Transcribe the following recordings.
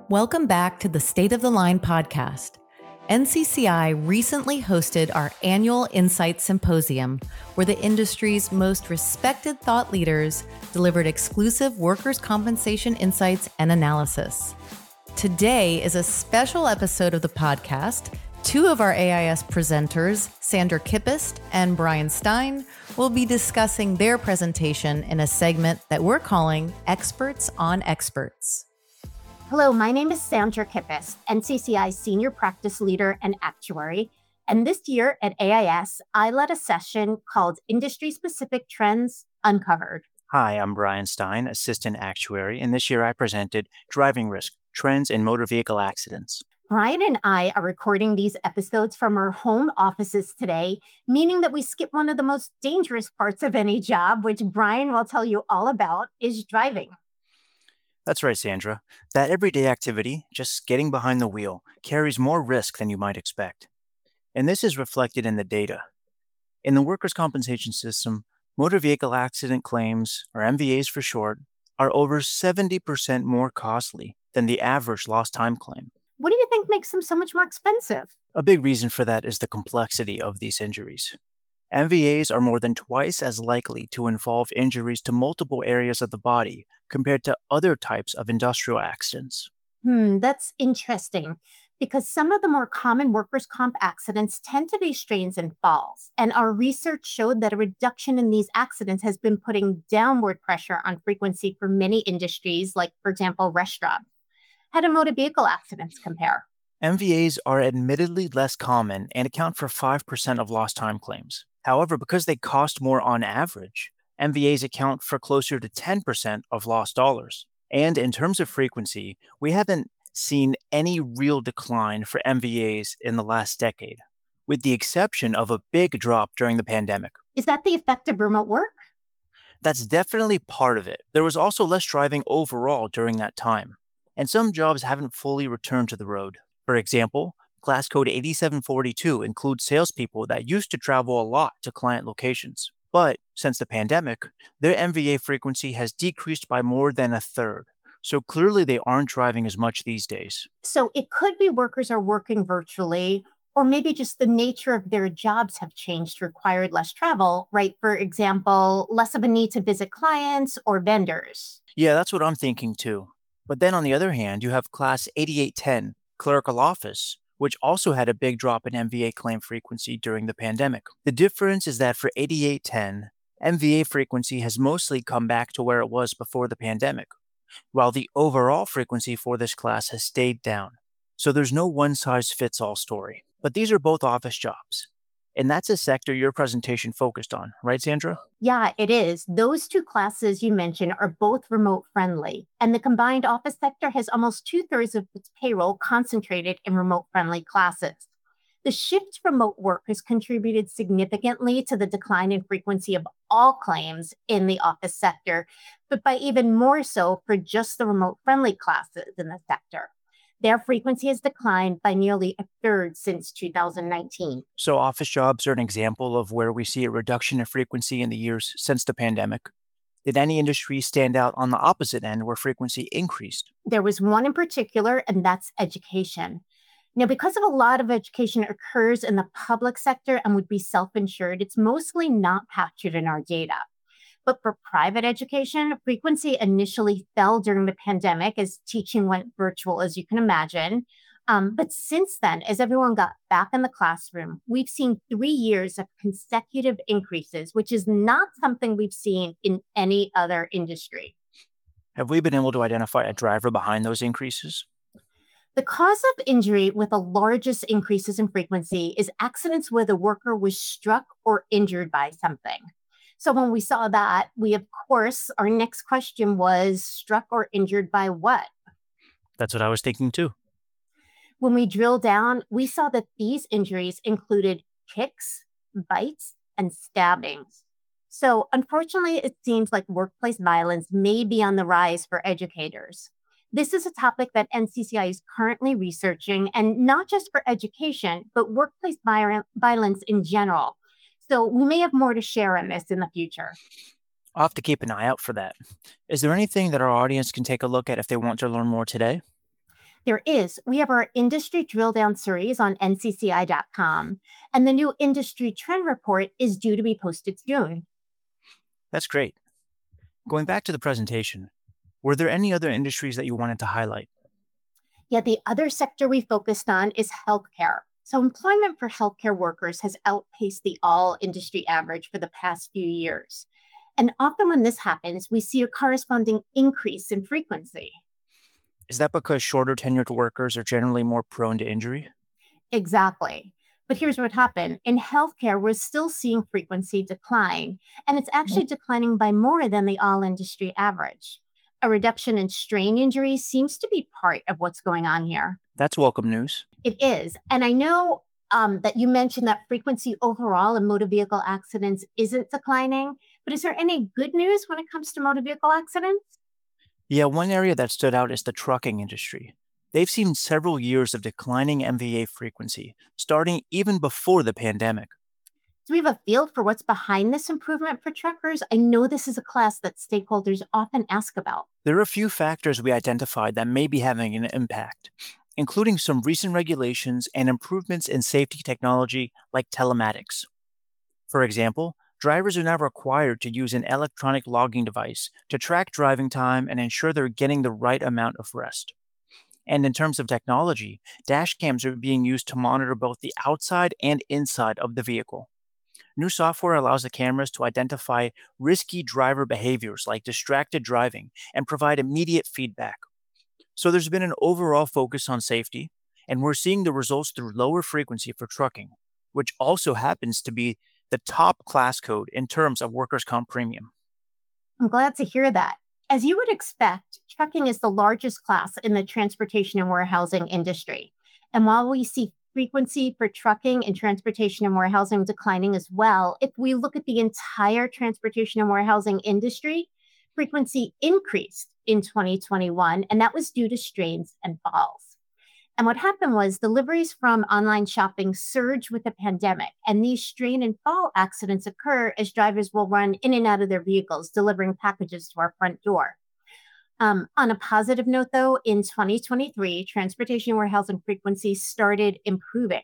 Welcome back to the State of the Line podcast. NCCI recently hosted our annual Insight Symposium, where the industry's most respected thought leaders delivered exclusive workers' compensation insights and analysis. Today is a special episode of the podcast. Two of our AIS presenters, Sandra Kippist and Brian Stein, will be discussing their presentation in a segment that we're calling Experts on Experts. Hello, my name is Sandra Kippist, NCCI's Senior Practice Leader and Actuary. And this year at AIS, I led a session called Industry-Specific Trends Uncovered. Hi, I'm Brian Stein, Assistant Actuary, and this year I presented Driving Risk, Trends in Motor Vehicle Accidents. Brian and I are recording these episodes from our home offices today, meaning that we skip one of the most dangerous parts of any job, which Brian will tell you all about, is driving. That's right, Sandra. That everyday activity, just getting behind the wheel, carries more risk than you might expect. And this is reflected in the data. In the workers' compensation system, motor vehicle accident claims, or MVAs for short, are over 70% more costly than the average lost time claim. What do you think makes them so much more expensive? A big reason for that is the complexity of these injuries. MVAs are more than twice as likely to involve injuries to multiple areas of the body compared to other types of industrial accidents. That's interesting because some of the more common workers' comp accidents tend to be strains and falls. And our research showed that a reduction in these accidents has been putting downward pressure on frequency for many industries, like, for example, restaurants. How do motor vehicle accidents compare? MVAs are admittedly less common and account for 5% of lost time claims. However, because they cost more on average, MVAs account for closer to 10% of lost dollars. And in terms of frequency, we haven't seen any real decline for MVAs in the last decade, with the exception of a big drop during the pandemic. Is that the effect of remote work? That's definitely part of it. There was also less driving overall during that time, and some jobs haven't fully returned to the road. For example, Class Code 8742 includes salespeople that used to travel a lot to client locations. But since the pandemic, their MVA frequency has decreased by more than a third. So clearly they aren't driving as much these days. So it could be workers are working virtually, or maybe just the nature of their jobs have changed, required less travel, right? For example, less of a need to visit clients or vendors. Yeah, that's what I'm thinking too. But then on the other hand, you have Class 8810, Clerical Office, which also had a big drop in MVA claim frequency during the pandemic. The difference is that for 8810, MVA frequency has mostly come back to where it was before the pandemic, while the overall frequency for this class has stayed down. So there's no one-size-fits-all story. But these are both office jobs. And that's a sector your presentation focused on, right, Sandra? Yeah, it is. Those two classes you mentioned are both remote friendly, and the combined office sector has almost 2/3 of its payroll concentrated in remote friendly classes. The shift to remote work has contributed significantly to the decline in frequency of all claims in the office sector, but by even more so for just the remote friendly classes in the sector. Their frequency has declined by nearly a third since 2019. So office jobs are an example of where we see a reduction in frequency in the years since the pandemic. Did any industry stand out on the opposite end where frequency increased? There was one in particular, and that's education. Now, because of a lot of education occurs in the public sector and would be self-insured, it's mostly not captured in our data. But for private education, frequency initially fell during the pandemic as teaching went virtual, as you can imagine. But since then, as everyone got back in the classroom, we've seen 3 years of consecutive increases, which is not something we've seen in any other industry. Have we been able to identify a driver behind those increases? The cause of injury with the largest increases in frequency is accidents where the worker was struck or injured by something. So when we saw that, our next question was struck or injured by what? That's what I was thinking too. When we drilled down, we saw that these injuries included kicks, bites, and stabbings. So unfortunately, it seems like workplace violence may be on the rise for educators. This is a topic that NCCI is currently researching, and not just for education, but workplace violence in general. So we may have more to share on this in the future. I'll have to keep an eye out for that. Is there anything that our audience can take a look at if they want to learn more today? There is. We have our industry drill down series on ncci.com, and the new industry trend report is due to be posted soon. That's great. Going back to the presentation, were there any other industries that you wanted to highlight? Yeah, the other sector we focused on is healthcare. So employment for healthcare workers has outpaced the all industry average for the past few years. And often when this happens, we see a corresponding increase in frequency. Is that because shorter tenured workers are generally more prone to injury? Exactly. But here's what happened. In healthcare, we're still seeing frequency decline, and it's actually declining by more than the all industry average. A reduction in strain injuries seems to be part of what's going on here. That's welcome news. It is. And I know that you mentioned that frequency overall in motor vehicle accidents isn't declining, but is there any good news when it comes to motor vehicle accidents? Yeah, one area that stood out is the trucking industry. They've seen several years of declining MVA frequency, starting even before the pandemic. Do we have a feel for what's behind this improvement for truckers? I know this is a class that stakeholders often ask about. There are a few factors we identified that may be having an impact, including some recent regulations and improvements in safety technology like telematics. For example, drivers are now required to use an electronic logging device to track driving time and ensure they're getting the right amount of rest. And in terms of technology, dash cams are being used to monitor both the outside and inside of the vehicle. New software allows the cameras to identify risky driver behaviors like distracted driving and provide immediate feedback. So there's been an overall focus on safety, and we're seeing the results through lower frequency for trucking, which also happens to be the top class code in terms of workers' comp premium. I'm glad to hear that. As you would expect, trucking is the largest class in the transportation and warehousing industry. And while we see frequency for trucking and transportation and warehousing declining as well, if we look at the entire transportation and warehousing industry, frequency increased in 2021, and that was due to strains and falls. And what happened was deliveries from online shopping surged with the pandemic, and these strain and fall accidents occur as drivers will run in and out of their vehicles, delivering packages to our front door. On a positive note, though, in 2023, transportation and warehousing frequency started improving.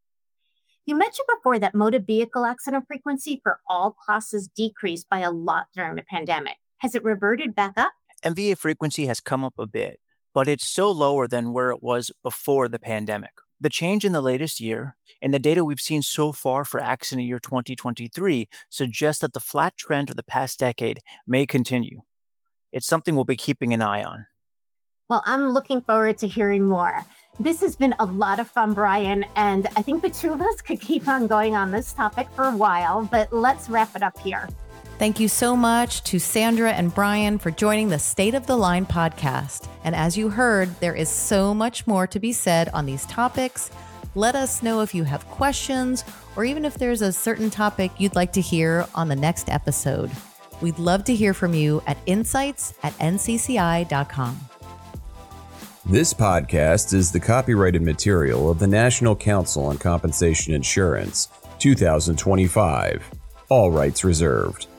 You mentioned before that motor vehicle accident frequency for all classes decreased by a lot during the pandemic. Has it reverted back up? MVA frequency has come up a bit, but it's still lower than where it was before the pandemic. The change in the latest year and the data we've seen so far for accident year 2023 suggests that the flat trend of the past decade may continue. It's something we'll be keeping an eye on. Well, I'm looking forward to hearing more. This has been a lot of fun, Brian, and I think the two of us could keep on going on this topic for a while, but let's wrap it up here. Thank you so much to Sandra and Brian for joining the State of the Line podcast. And as you heard, there is so much more to be said on these topics. Let us know if you have questions or even if there's a certain topic you'd like to hear on the next episode. We'd love to hear from you at insights@ncci.com. This podcast is the copyrighted material of the National Council on Compensation Insurance, 2025. All rights reserved.